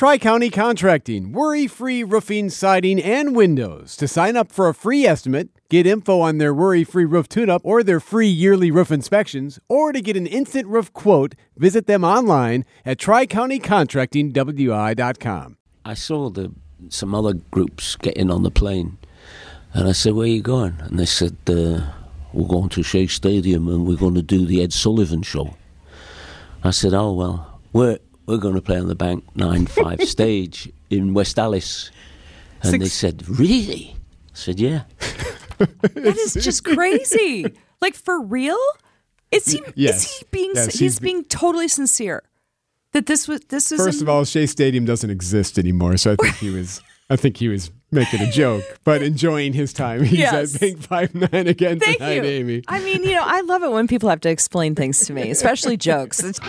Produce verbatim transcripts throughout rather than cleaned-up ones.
Tri-County Contracting, worry-free roofing, siding, and windows. To sign up for a free estimate, get info on their worry-free roof tune-up or their free yearly roof inspections, or to get an instant roof quote, visit them online at tri county contracting w i dot com. I saw the some other groups getting on the plane, and I said, "Where are you going?" And they said, uh, "We're going to Shea Stadium and we're going to do the Ed Sullivan Show." I said, "Oh, well, we're, we're going to play on the Bank nine five stage in West Alice." And Six. They said, "Really?" I said, "Yeah." That is just crazy. Like, for real? Is he, yes. is he being, yes, he's, he's being totally sincere that this was, this was. First of all, Shea Stadium doesn't exist anymore, so I think he was, I think he was making a joke, but enjoying his time. He's Yes. at Bank five nine again Thank tonight, you. Amy. I mean, you know, I love it when people have to explain things to me, especially jokes. It's-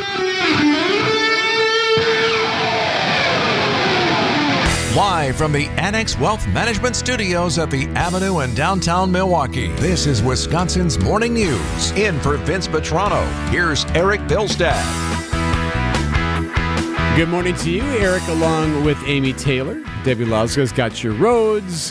Live from the Annex Wealth Management Studios at the Avenue in downtown Milwaukee, this is Wisconsin's Morning News. In for Vince Petrano, here's Eric Bilstad. Good morning to you, Eric, along with Amy Taylor. Debbie Lausga's got your roads.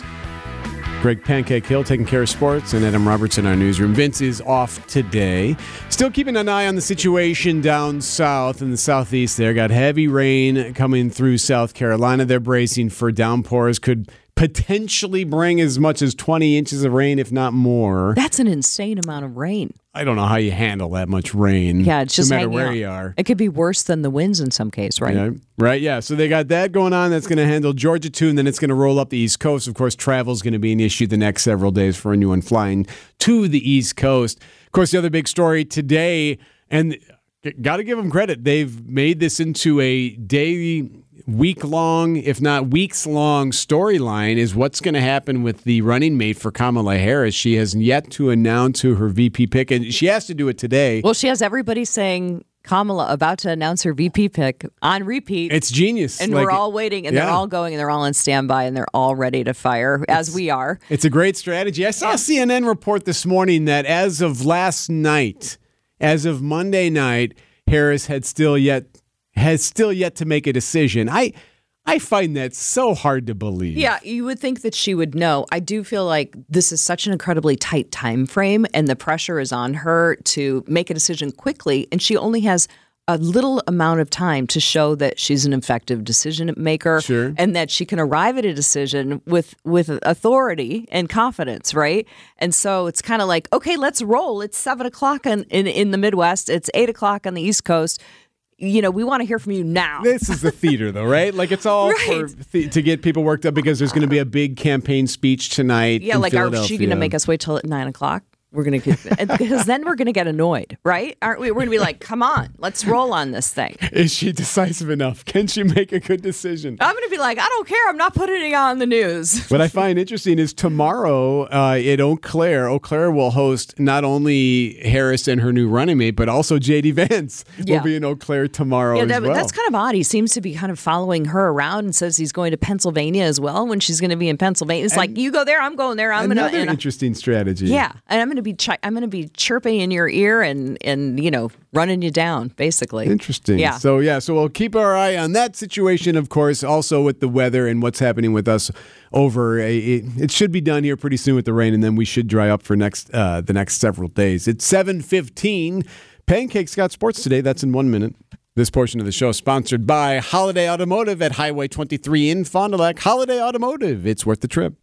Greg Pancake Hill taking care of sports, and Adam Roberts in our newsroom. Vince is off today. Still keeping an eye on the situation down south in the southeast there. Got heavy rain coming through South Carolina. They're bracing for downpours. Could potentially bring as much as twenty inches of rain, if not more. That's an insane amount of rain. I don't know how you handle that much rain. Yeah, it's just no matter hanging where out. you are. It could be worse than the winds in some case, right? Yeah, right, yeah. So they got that going on. That's going to handle Georgia, too, and then it's going to roll up the East Coast. Of course, travel is going to be an issue the next several days for anyone flying to the East Coast. Of course, the other big story today, and got to give them credit, they've made this into a daily, week-long, if not weeks-long storyline, is what's going to happen with the running mate for Kamala Harris. She has yet to announce who her V P pick, and she has to do it today. Well, she has everybody saying Kamala about to announce her V P pick on repeat. It's genius. And like, we're all waiting, and yeah. they're all going, and they're all on standby, and they're all ready to fire, as it's, we are. It's a great strategy. I saw Yeah. a C N N report this morning that as of last night, as of Monday night, Harris had still yet has still yet to make a decision. I I find that so hard to believe. Yeah, you would think that she would know. I do feel like this is such an incredibly tight time frame, and the pressure is on her to make a decision quickly, and she only has a little amount of time to show that she's an effective decision maker, Sure. and that she can arrive at a decision with with authority and confidence, right? And so it's kind of like, okay, let's roll. It's seven o'clock in, in, in the Midwest. It's eight o'clock on the East Coast. You know, we want to hear from you now. This is the theater, though, right? Like, it's all Right. for th- to get people worked up because there's going to be a big campaign speech tonight. Yeah, in like, are she Philadelphia. going to make us wait till at nine o'clock? We're going to, because then we're going to get annoyed, right? Aren't we? We're going to be like, come on, let's roll on this thing. Is she decisive enough? Can she make a good decision? I'm going to be like, I don't care. I'm not putting it on the news. What I find interesting is tomorrow uh, at Eau Claire, Eau Claire will host not only Harris and her new running mate, but also J D Vance Yeah. will be in Eau Claire tomorrow Yeah, as that, well. that's kind of odd. He seems to be kind of following her around and says he's going to Pennsylvania as well when she's going to be in Pennsylvania. It's like, you go there, I'm going there. I'm going Another to. interesting strategy. Yeah, and I'm going to be chi- I'm going to be chirping in your ear and and you know running you down basically. Interesting. Yeah. So, yeah, so we'll keep our eye on that situation, of course, also with the weather and what's happening with us over. A, it, it should be done here pretty soon with the rain, and then we should dry up for next uh, the next several days. It's seven fifteen. Pancakes got sports today. That's in one minute. This portion of the show is sponsored by Holiday Automotive at Highway twenty-three in Fond du Lac. Holiday Automotive. It's worth the trip.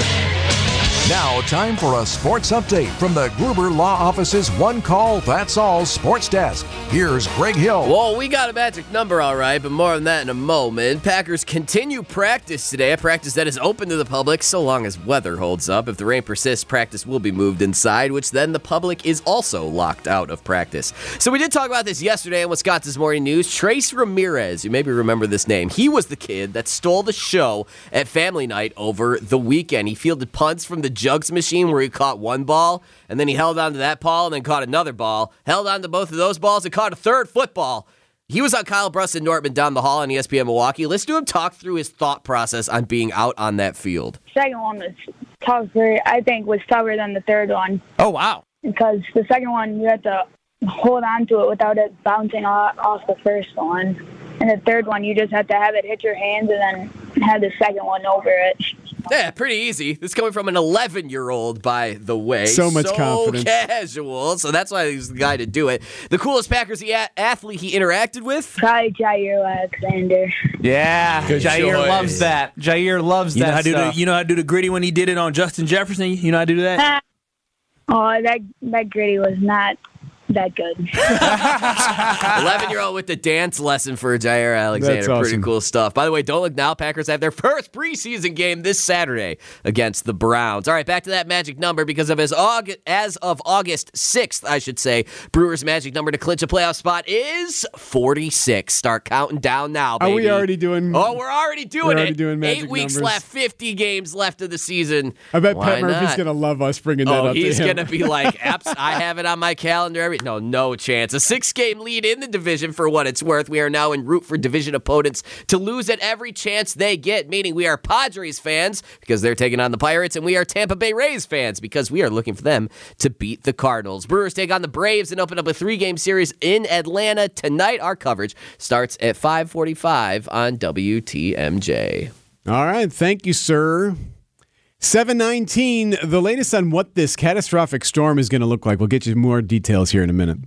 Now, time for a sports update from the Gruber Law Office's One Call, That's All Sports Desk. Here's Greg Hill. Well, we got a magic number, all right, but more on that in a moment. Packers continue practice today, a practice that is open to the public so long as weather holds up. If the rain persists, practice will be moved inside, which then the public is also locked out of practice. So we did talk about this yesterday in Wisconsin's Morning News. Trace Ramirez, you maybe remember this name. He was the kid that stole the show at Family Night over the weekend. He fielded punts from the jugs machine where he caught one ball, and then he held on to that ball and then caught another ball, held on to both of those balls and caught a third football. He was on Kyle Bruss and Nortman down the hall on E S P N Milwaukee. Listen to him talk through his thought process on being out on that field. Second one was tougher, I think, was tougher than the third one. Oh, wow. Because the second one, you had to hold on to it without it bouncing off, off the first one. And the third one, you just have to have it hit your hands and then have the second one over it. Yeah, pretty easy. This is coming from an eleven-year-old, by the way. So much so confidence. casual. So that's why he's the guy to do it. The coolest Packers he a- athlete he interacted with? Probably Jair Alexander. Yeah, Good Jair choice. loves that. Jair loves You know that how to do stuff. the, you know how to do the gritty when he did it on Justin Jefferson? You know how to do that? Oh, that that gritty was not that good. eleven-year-old with the dance lesson for Jair Alexander. That's awesome. Pretty cool stuff. By the way, don't look now. Packers have their first preseason game this Saturday against the Browns. All right, back to that magic number because of as, August, as of August sixth, I should say, Brewers' magic number to clinch a playoff spot is forty-six. Start counting down now, baby. Are we already doing? Oh, we're already doing We're it. already doing magic Eight weeks numbers. left, fifty games left of the season. I bet Why Pat Murphy's not? going to love us bringing that Oh, up he's to him. going to be like, Abs- I have it on my calendar. Every- No, no chance. A six-game lead in the division for what it's worth. We are now en route for division opponents to lose at every chance they get, meaning we are Padres fans because they're taking on the Pirates, and we are Tampa Bay Rays fans because we are looking for them to beat the Cardinals. Brewers take on the Braves and open up a three-game series in Atlanta tonight. Our coverage starts at five forty-five on W T M J. All right. Thank you, sir. seven nineteen, the latest on what this catastrophic storm is going to look like. We'll get you more details here in a minute.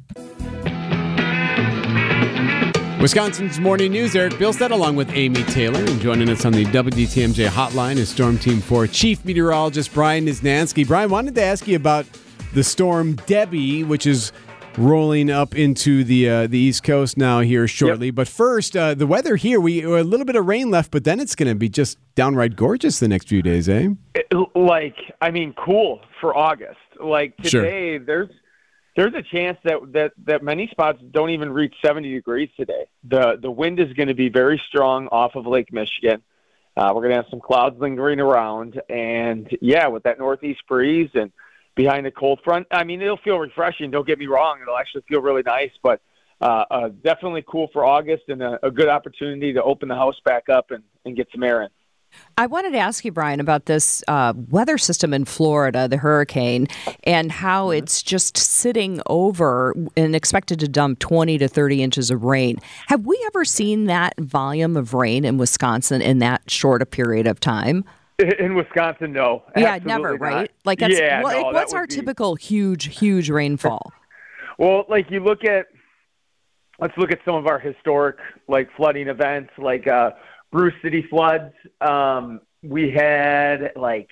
Wisconsin's Morning News, Eric Bilstead along with Amy Taylor. And joining us on the W T M J hotline is Storm Team four Chief Meteorologist Brian Niznansky. Brian, wanted to ask you about the storm Debbie, which is rolling up into the uh, the East Coast now here shortly. Yep. But first, uh, the weather here, we a little bit of rain left, but then it's going to be just downright gorgeous the next few days, eh? It, like, I mean, cool for August. Like today, sure. there's there's a chance that, that, that many spots don't even reach seventy degrees today. The the wind is going to be very strong off of Lake Michigan. Uh, we're going to have some clouds lingering around, and yeah, with that northeast breeze and behind the cold front, I mean, it'll feel refreshing. Don't get me wrong; it'll actually feel really nice, but uh, uh, definitely cool for August and a, a good opportunity to open the house back up and, and get some air in. I wanted to ask you, Brian, about this uh, weather system in Florida, the hurricane, and how it's just sitting over and expected to dump twenty to thirty inches of rain. Have we ever seen that volume of rain in Wisconsin in that short a period of time? In Wisconsin, no. Yeah, never, not. right? Like, that's, yeah, well, no, like, what's that would our be... typical huge, huge rainfall? Well, like you look at, let's look at some of our historic like flooding events, like uh, Bruce City floods. Um, we had like,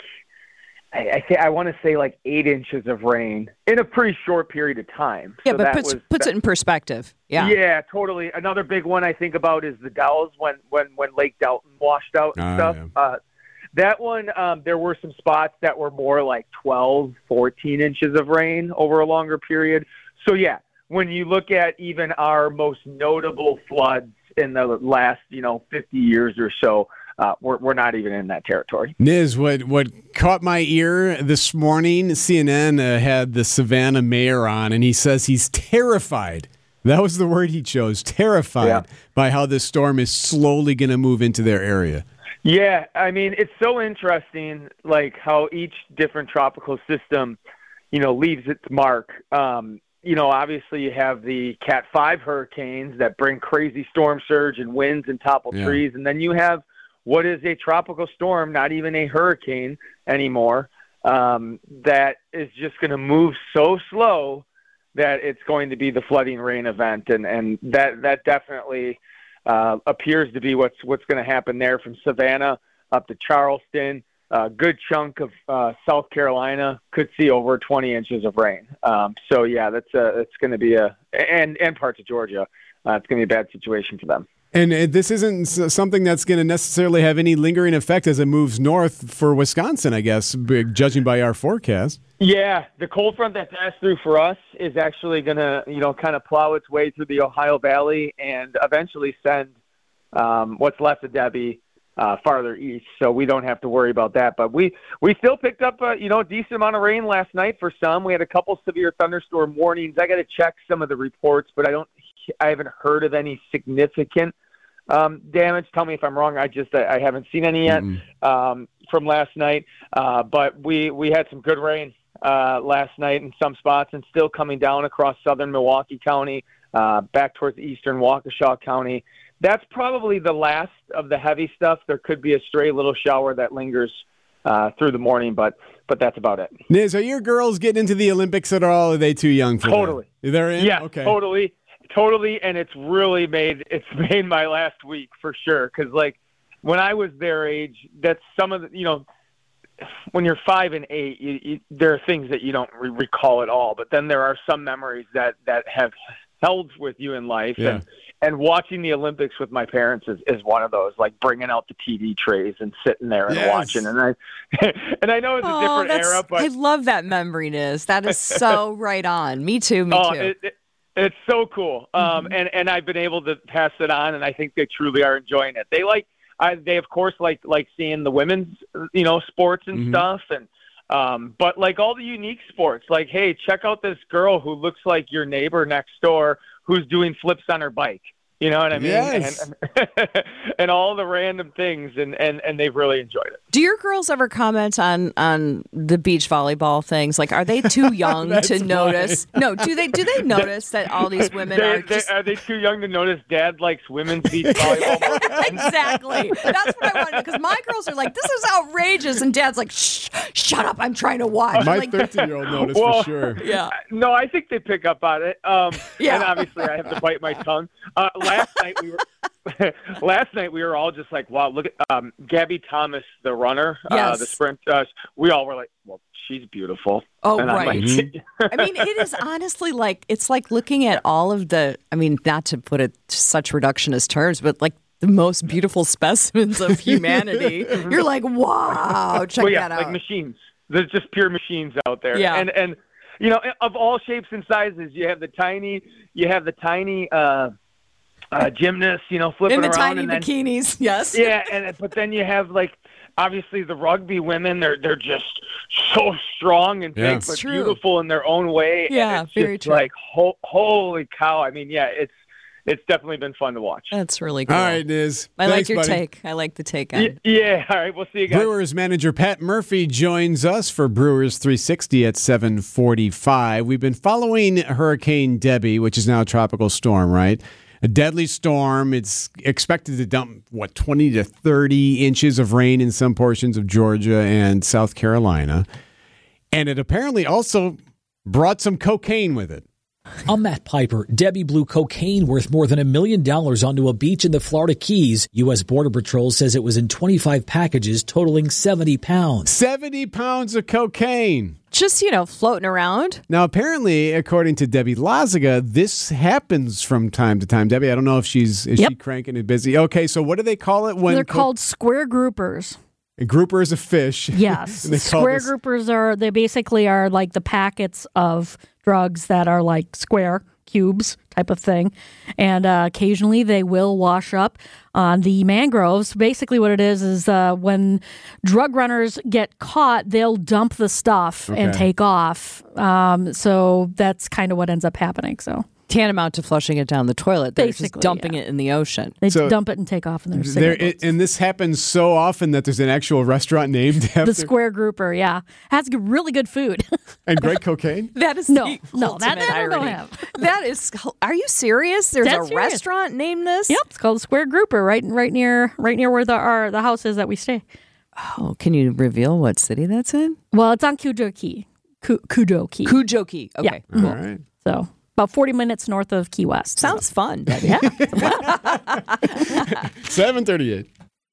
I, I, th- I want to say like eight inches of rain in a pretty short period of time. Yeah, so but that puts was, puts that, it in perspective. Yeah, yeah, totally. Another big one I think about is the Dalles when when when Lake Delton washed out and oh, stuff. Yeah. Uh, That one, um, there were some spots that were more like twelve, fourteen inches of rain over a longer period. So, yeah, when you look at even our most notable floods in the last, you know, fifty years or so, uh, we're, we're not even in that territory. Niz, what, what caught my ear this morning, C N N uh, had the Savannah mayor on, and he says he's terrified. That was the word he chose, terrified yeah. by how this storm is slowly going to move into their area. Yeah, I mean, it's so interesting, like how each different tropical system, you know, leaves its mark. Um, you know, obviously you have the Cat five hurricanes that bring crazy storm surge and winds and topple yeah. trees. And then you have what is a tropical storm, not even a hurricane anymore, um, that is just going to move so slow that it's going to be the flooding rain event. And, and that, that definitely – Uh, appears to be what's what's going to happen there from Savannah up to Charleston. A uh, good chunk of uh, South Carolina could see over twenty inches of rain. Um, so yeah, that's a, it's going to be a and and parts of Georgia. Uh, it's going to be a bad situation for them. And uh, this isn't something that's going to necessarily have any lingering effect as it moves north for Wisconsin, I guess, judging by our forecast. Yeah, the cold front that passed through for us is actually going to, you know, kind of plow its way through the Ohio Valley and eventually send um, what's left of Debbie uh, farther east. So we don't have to worry about that. But we, we still picked up, a, you know, a decent amount of rain last night for some. We had a couple severe thunderstorm warnings. I got to check some of the reports, but I don't, I haven't heard of any significant um, damage. Tell me if I'm wrong. I just, I, I haven't seen any yet mm-hmm. um, from last night. Uh, but we, we had some good rain uh, last night in some spots and still coming down across southern Milwaukee County, uh, back towards eastern Waukesha County. that's probably the last of the heavy stuff. There could be a stray little shower that lingers uh, through the morning, but but that's about it. Niz, are your girls getting into the Olympics at all? Or are they too young for Totally. that? They're in? Yeah, okay. totally. Totally, and it's really made it's made my last week for sure. Because like when I was their age, that's some of the you know when you're five and eight, you, you, there are things that you don't re- recall at all. But then there are some memories that that have held with you in life. Yeah. And and watching the Olympics with my parents is, is one of those. Like bringing out the T V trays and sitting there and Yes. watching. And I and I know it's a Oh, different that's, era, but I love that memory, Niz. That is so right on. Me too. Me oh, too. it, it, it's so cool. Um, Mm-hmm. and, and I've been able to pass it on, and I think they truly are enjoying it. They like, I, they of course like like seeing the women's, you know, sports and Mhm. stuff, and um, but like all the unique sports, like hey, check out this girl who looks like your neighbor next door who's doing flips on her bike. You know what I mean? Yes. And, and all the random things, and, and, and they've really enjoyed it. Do your girls ever comment on on the beach volleyball things? Like, are they too young That's to funny. notice? No, do they? Do they notice that all these women They, are they, just are they too young to notice Dad likes women's beach volleyball more than men? exactly? That's what I wanted because my girls are like, this is outrageous, and Dad's like, shh, shut up, I'm trying to watch. My like, thirteen-year-old noticed Well, for sure. yeah. No, I think they pick up on it. Um, Yeah. And obviously, I have to bite my tongue. Uh, last night we were. Last night we were all just like, wow, look at um, Gabby Thomas, the runner, uh, Yes. the sprint. Uh, we all were like, well, she's beautiful. Oh, And I'm right. like, I mean, it is honestly like it's like looking at all of the. I mean, not to put it to such reductionist terms, but like the most beautiful specimens of humanity. You're like, wow, check well, yeah, that out. like machines. There's just pure machines out there. Yeah. And and you know, of all shapes and sizes, you have the tiny, you have the tiny uh, uh, gymnasts, you know, flipping In the around tiny and then, bikinis, yes. yeah, and but then you have like obviously the rugby women. They're they're just so strong and big, Yeah. but It's true. beautiful in their own way. and Yeah, it's very just true. Like ho- holy cow! I mean, yeah, it's it's definitely been fun to watch. That's really cool. All right, Niz. I Thanks, like your buddy. take. I like the take on Y- it. yeah, all right, we'll see you guys. Brewers manager Pat Murphy joins us for Brewers three sixty at seven forty-five. We've been following Hurricane Debbie, which is now a tropical storm, right? A deadly storm. It's expected to dump, what, twenty to thirty inches of rain in some portions of Georgia and South Carolina. And it apparently also brought some cocaine with it. I'm Matt Piper. Debbie blew cocaine worth more than a million dollars onto a beach in the Florida Keys. U S. Border Patrol says it was in twenty-five packages totaling seventy pounds. seventy pounds of cocaine. Just, you know, floating around. Now, apparently, according to Debbie Lazaga, this happens from time to time. Debbie, I don't know if she's is Yep. she cranking it busy. Okay, so what do they call it when They're co- called square groupers. a grouper is a fish? Yes. And they call Square this- groupers are, they basically are like the packets of drugs that are like square cubes type of thing. And uh, occasionally they will wash up on the mangroves. Basically what it is is uh, when drug runners get caught, they'll dump the stuff and Okay. take off. Um, so that's kind of what ends up happening. So Tantamount to flushing it down the toilet. They're just Basically, dumping yeah. it in the ocean. they So- dump it and take off in their There, cigarettes. it, and this happens so often that there's an actual restaurant named after The square grouper, yeah. Has g- really good food. and great cocaine. That is No, the no, that ultimate they don't irony. have. That is. Are you serious? There's Dead a serious. restaurant named this. Yep, it's called the Square Grouper, right, right near, right near where the our the house is that we stay. Oh, can you reveal what city that's in? Well, it's on Kujo Key, Ku- Kujo Key. Kujoki. Okay. Yeah. All right. So about forty minutes north of Key West. Sounds fun. yeah. seven thirty-eight.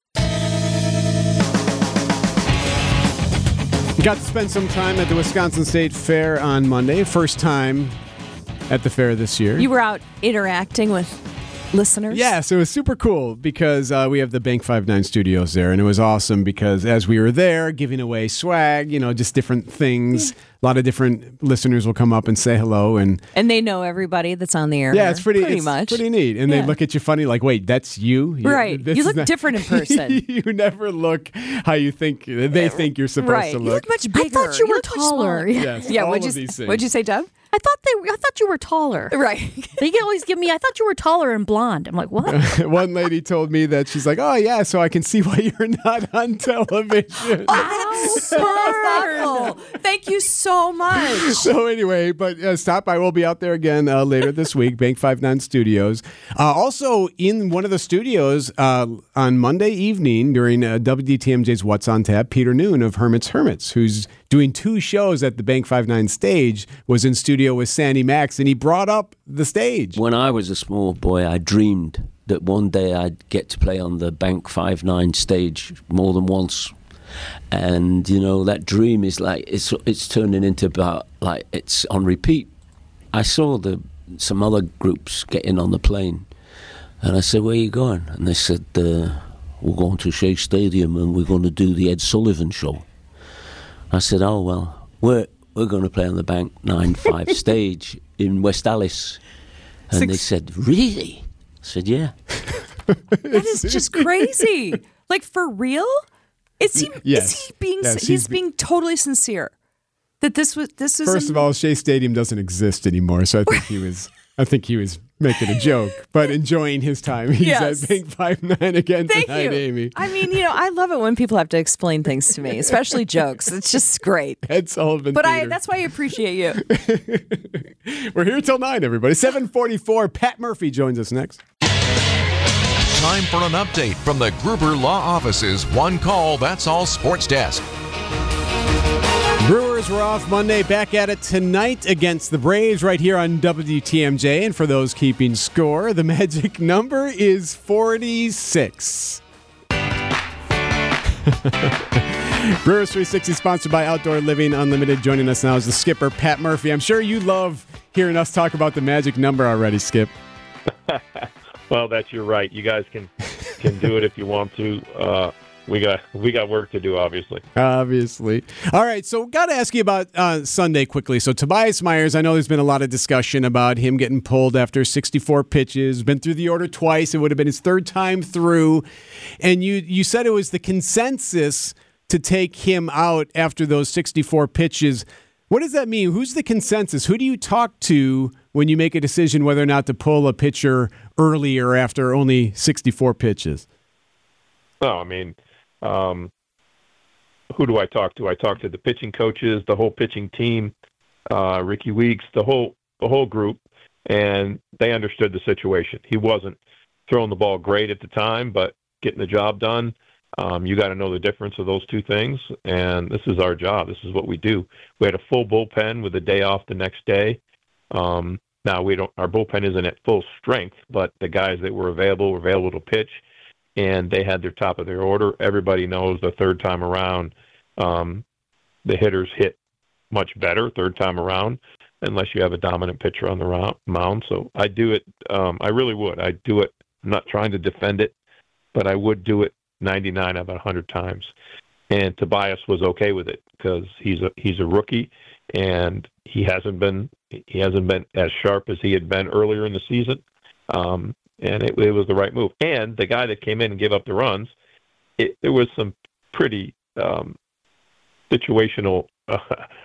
Got to spend some time at the Wisconsin State Fair on Monday. First time at the fair this year. You were out interacting with listeners. Yes, it was super cool because uh, we have the Bank fifty-nine studios there, and it was awesome because as we were there giving away swag, you know, just different things, a lot of different listeners will come up and say hello. And And they know everybody that's on the air. yeah, here, it's pretty, pretty it's much. pretty neat. And Yeah. they look at you funny like, wait, that's you? You- Right. this You is look not- different in person. You never look how you think they think you're supposed Right. to You look. look much bigger. I thought you were look much taller. smaller. Yeah. Yes, Yeah. all What'd of you, these things. what'd you say, Deb? I thought they. I thought you were taller. Right. They can always give me. I thought you were taller and blonde. I'm like, what? One lady told me that she's like, oh yeah, so I can see why you're not on television. Oh, so thoughtful. Thank you so much. So anyway, but uh, stop by. We'll be out there again uh, later this week, Bank five nine Studios. Uh, also in one of the studios uh, on Monday evening during uh, W D T M J's What's on Tap, Peter Noon of Hermit's Hermits, who's doing two shows at the Bank five nine stage, was in studio with Sandy Max, and he brought up the stage. When I was a small boy, I dreamed that one day I'd get to play on the Bank five nine stage more than once. And, you know, that dream is like, it's it's turning into about, like, it's on repeat. I saw the some other groups getting on the plane, and I said, where are you going? And they said, uh, we're going to Shea Stadium and we're going to do the Ed Sullivan Show. I said, oh, well, we're, we're going to play on the Bank nine five stage in West Alice. And Six. They said, really? I said, yeah. That is just crazy. Like, for real? Is he, yes. is he being, yes, he's, he's being totally sincere that this was, this was. First of all, Shea Stadium doesn't exist anymore. So I think he was, I think he was making a joke, but enjoying his time. He's Yes. at Bank five nine again Thank tonight, you. Amy. I mean, you know, I love it when people have to explain things to me, especially jokes. It's just great. Ed Sullivan But I, Theater. that's why I appreciate you. We're here till nine, everybody. seven forty-four. Pat Murphy joins us next. Time for an update from the Gruber Law Office's One Call, That's All Sports Desk. Brewers were off Monday, back at it tonight against the Braves right here on W T M J. And for those keeping score, the magic number is forty-six. Brewers three sixty sponsored by Outdoor Living Unlimited. Joining us now is the skipper, Pat Murphy. I'm sure you love hearing us talk about the magic number already, Skip. Well, that's your right. You guys can can do it if you want to. Uh, we got we got work to do, obviously. Obviously. All right, so got to ask you about uh, Sunday quickly. So Tobias Myers, I know there's been a lot of discussion about him getting pulled after sixty-four pitches. Been through the order twice. It would have been his third time through. And you you said it was the consensus to take him out after those sixty-four pitches. What does that mean? Who's the consensus? Who do you talk to when you make a decision whether or not to pull a pitcher earlier after only sixty-four pitches? No, I mean, um, who do I talk to? I talk to the pitching coaches, the whole pitching team, uh, Ricky Weeks, the whole the whole group, and they understood the situation. He wasn't throwing the ball great at the time, but getting the job done. Um, you got to know the difference of those two things, and this is our job. This is what we do. We had a full bullpen with a day off the next day. Um, now we don't. Our bullpen isn't at full strength, but the guys that were available were available to pitch, and they had their top of their order. Everybody knows the third time around, um, the hitters hit much better third time around, unless you have a dominant pitcher on the mound. So I do it. Um, I really would. I do it. I'm not trying to defend it, but I would do it ninety-nine out of one hundred times. And Tobias was okay with it because he's a he's a rookie, and he hasn't been he hasn't been as sharp as he had been earlier in the season. Um, and it, it was the right move. And the guy that came in and gave up the runs, it, there was some pretty um, situational, uh,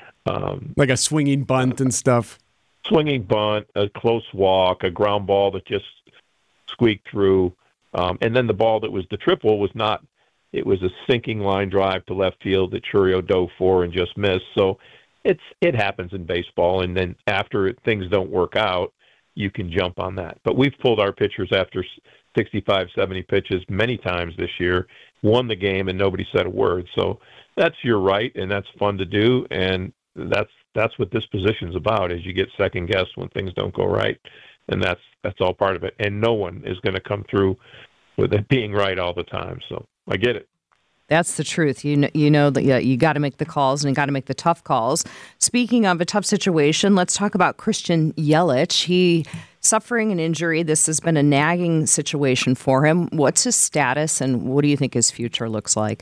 um, like a swinging bunt and stuff. Swinging bunt, a close walk, a ground ball that just squeaked through. Um, and then the ball that was the triple was not, it was a sinking line drive to left field that Churio dove for and just missed. So it's it happens in baseball. And then after things don't work out, you can jump on that. But we've pulled our pitchers after sixty-five, seventy pitches many times this year, won the game, and nobody said a word. So that's your right, and that's fun to do. And that's that's what this position's about, is you get second guessed when things don't go right. And that's that's all part of it. And no one is going to come through with it being right all the time. So I get it. That's the truth. You know, you know that you, you got to make the calls and you got to make the tough calls. Speaking of a tough situation, let's talk about Christian Yelich. He suffering an injury. This has been a nagging situation for him. What's his status, and what do you think his future looks like?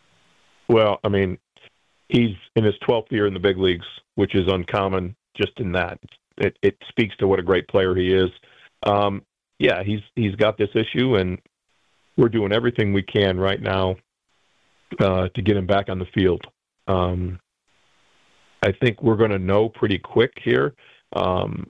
Well, I mean, he's in his twelfth year in the big leagues, which is uncommon just in that. It, it speaks to what a great player he is. Um, yeah, he's he's got this issue, and we're doing everything we can right now uh, to get him back on the field. Um, I think we're going to know pretty quick here um,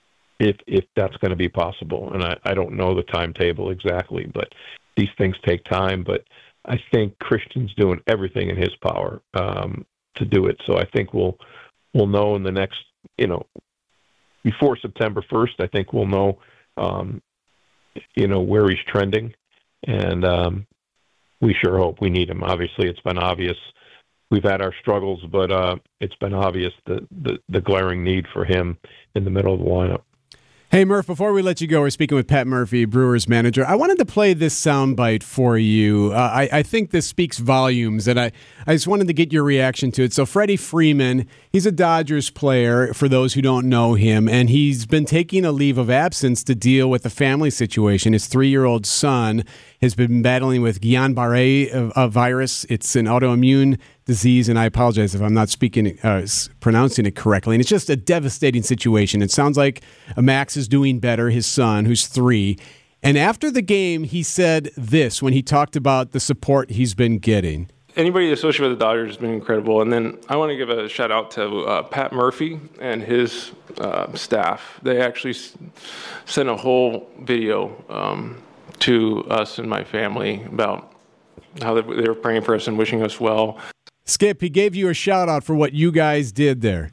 if if that's going to be possible. And I, I don't know the timetable exactly, but these things take time. But I think Christian's doing everything in his power um, to do it. So I think we'll we'll know in the next, you know, before September first, I think we'll know, um, you know, where he's trending. And um, we sure hope. We need him. Obviously, it's been obvious. We've had our struggles, but uh, it's been obvious the, the, the glaring need for him in the middle of the lineup. Hey, Murph, before we let you go, we're speaking with Pat Murphy, Brewers manager. I wanted to play this soundbite for you. Uh, I, I think this speaks volumes, and I, I just wanted to get your reaction to it. So Freddie Freeman, he's a Dodgers player, for those who don't know him, and he's been taking a leave of absence to deal with the family situation. His three-year-old son has been battling with Guillain-Barré uh, virus. It's an autoimmune disease, and I apologize if I'm not speaking, uh, pronouncing it correctly. And it's just a devastating situation. It sounds like Max is doing better, his son, who's three. And after the game, he said this when he talked about the support he's been getting. Anybody associated with the Dodgers has been incredible. And then I want to give a shout out to uh, Pat Murphy and his uh, staff. They actually s- sent a whole video um, to us and my family about how they, they were praying for us and wishing us well. Skip, he gave you a shout out for what you guys did there.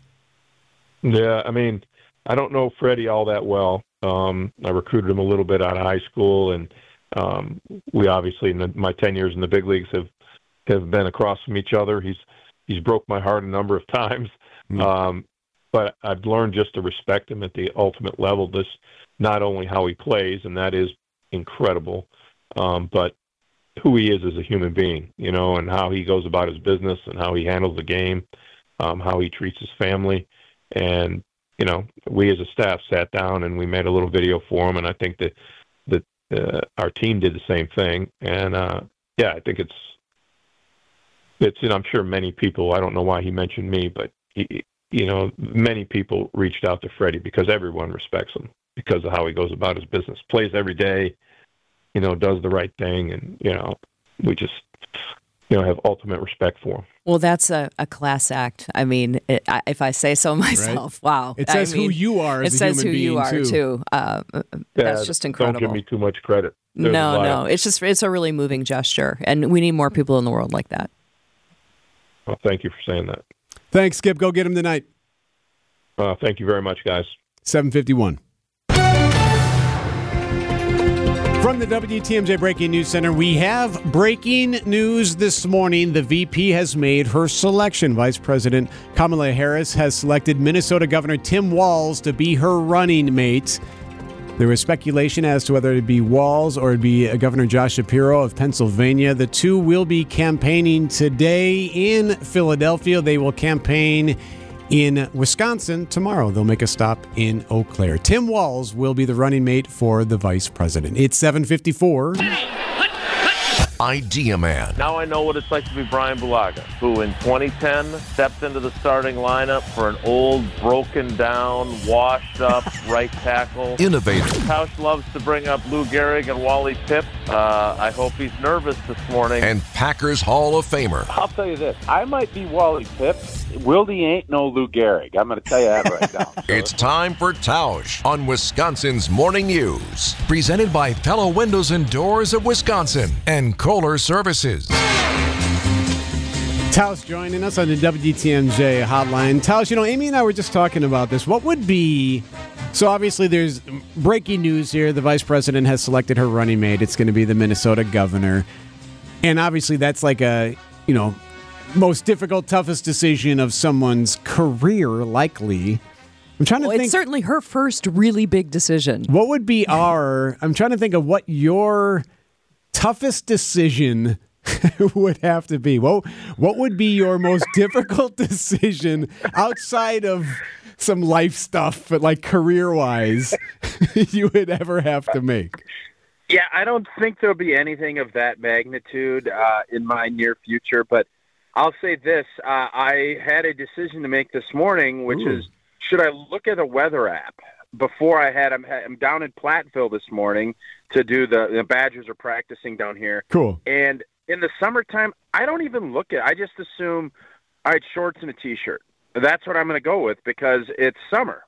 Yeah, I mean, I don't know Freddie all that well. Um, I recruited him a little bit out of high school, and um, we obviously, in the, my ten years in the big leagues, have have been across from each other. He's he's broke my heart a number of times, mm. um, but I've learned just to respect him at the ultimate level. This not only how he plays, and that is incredible, um, but who he is as a human being, you know, and how he goes about his business and how he handles the game, um, how he treats his family. And, you know, we as a staff sat down and we made a little video for him. And I think that, that uh, our team did the same thing. And, uh, yeah, I think it's, it's, and I'm sure many people, I don't know why he mentioned me, but, he, you know, many people reached out to Freddie because everyone respects him because of how he goes about his business, plays every day, you know, does the right thing, and, you know, we just, you know, have ultimate respect for him. Well, that's a, a class act. I mean, it, I, if I say so myself, right? Wow. It says I mean, who you are as it a says human who being, you are, too. too. Uh, yeah, that's just incredible. Don't give me too much credit. There's no, no. of, It's just, it's a really moving gesture, and we need more people in the world like that. Well, thank you for saying that. Thanks, Skip. Go get him tonight. Uh, thank you very much, guys. seven fifty-one. From the W T M J Breaking News Center, we have breaking news this morning. The V P has made her selection. Vice President Kamala Harris has selected Minnesota Governor Tim Walz to be her running mate. There was speculation as to whether it'd be Walz or it'd be Governor Josh Shapiro of Pennsylvania. The two will be campaigning today in Philadelphia. They will campaign in Wisconsin tomorrow. They'll make a stop in Eau Claire. Tim Walz will be the running mate for the vice president. It's seven fifty-four. Idea Man. Now I know what it's like to be Brian Bulaga, who in twenty ten stepped into the starting lineup for an old, broken down, washed up right tackle. Innovator. Tausch loves to bring up Lou Gehrig and Wally Pipp. Uh, I hope he's nervous this morning. And Packers Hall of Famer. I'll tell you this. I might be Wally Pipp. Wildy ain't no Lou Gehrig. I'm going to tell you that right now. So. It's time for Tausch on Wisconsin's Morning News. Presented by Fellow Windows and Doors of Wisconsin and Kohler Services. Tausch joining us on the W T M J hotline. Tausch, you know, Amy and I were just talking about this. What would be... So obviously there's breaking news here. The vice president has selected her running mate. It's going to be the Minnesota governor. And obviously that's like a, you know, most difficult, toughest decision of someone's career, likely. I'm trying to well, think. It's certainly her first really big decision. What would be our... I'm trying to think of what your toughest decision would have to be. What, what would be your most difficult decision outside of some life stuff, but like career-wise, you would ever have to make? Yeah, I don't think there'll be anything of that magnitude uh, in my near future, but I'll say this. Uh, I had a decision to make this morning, which Ooh. is, should I look at a weather app? Before I had, I'm, I'm down in Platteville this morning to do the, the Badgers are practicing down here. Cool. And in the summertime, I don't even look at it. I just assume, all right, shorts and a T-shirt. That's what I'm going to go with because it's summer.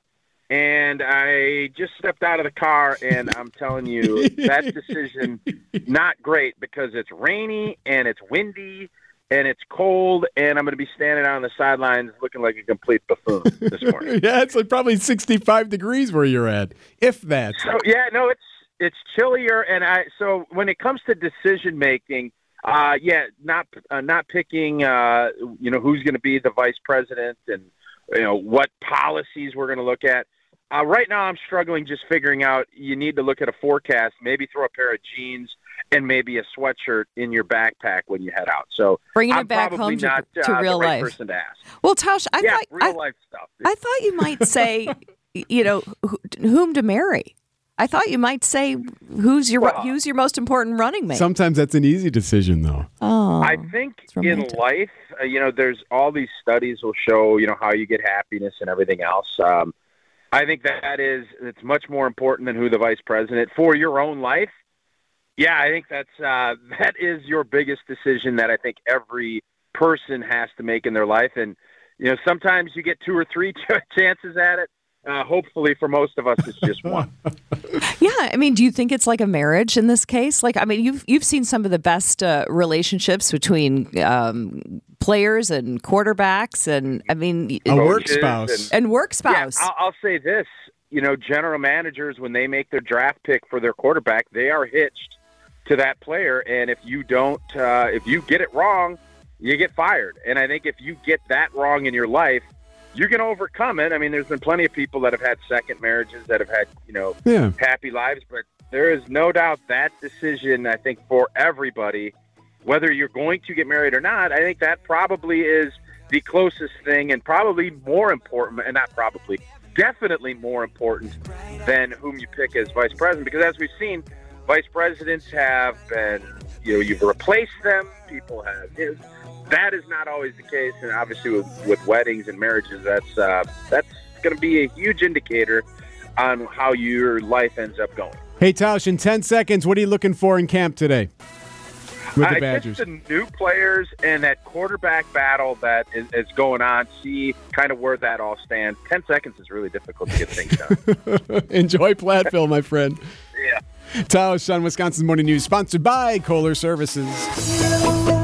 And I just stepped out of the car, and I'm telling you, that decision, not great because it's rainy and it's windy and it's cold, and I'm going to be standing out on the sidelines looking like a complete buffoon this morning. Yeah, it's like probably sixty-five degrees where you're at, if that. So, yeah, no, it's it's chillier, and I so when it comes to decision making, uh, yeah, not uh, not picking, uh, you know, who's going to be the vice president and you know what policies we're going to look at. Uh, right now, I'm struggling just figuring out. You need to look at a forecast, maybe throw a pair of jeans and maybe a sweatshirt in your backpack when you head out. So bringing I'm it back probably home to, not, to uh, real the right life. person to ask. Well, Tausch, I yeah, thought real I, life stuff. I thought you might say, you know, who, whom to marry. I thought you might say who's your Well, who's your most important running mate. Sometimes that's an easy decision, though. Oh, I think in romantic. life, uh, you know, there's all these studies will show, you know, how you get happiness and everything else. Um, I think that is, it's much more important than who the vice president for your own life. Yeah, I think that's, uh, that is your biggest decision that I think every person has to make in their life. And, you know, sometimes you get two or three ch- chances at it. Uh, hopefully for most of us, it's just one. Yeah, I mean, do you think it's like a marriage in this case? Like, I mean, you've you've seen some of the best uh, relationships between um, players and quarterbacks, and I mean, A work spouse. and, and work spouse. Yeah, I'll, I'll say this. You know, general managers, when they make their draft pick for their quarterback, they are hitched to that player. And if you don't, uh, if you get it wrong, you get fired. And I think if you get that wrong in your life, you're going to overcome it. I mean, there's been plenty of people that have had second marriages that have had, you know, Yeah. happy lives. But there is no doubt that decision, I think, for everybody, whether you're going to get married or not, I think that probably is the closest thing and probably more important, and not probably, definitely more important than whom you pick as vice president. Because as we've seen, vice presidents have been, you know, you've replaced them. People have, you know, that is not always the case. And obviously with, with weddings and marriages, that's, uh, that's going to be a huge indicator on how your life ends up going. Hey, Tausch, in ten seconds, what are you looking for in camp today with the I Badgers? guess the new players and that quarterback battle that is, is going on, see kind of where that all stands. Ten seconds is really difficult to get things done. Enjoy Platteville, my friend. Yeah. Tausch on Wisconsin's Morning News, sponsored by Kohler Services.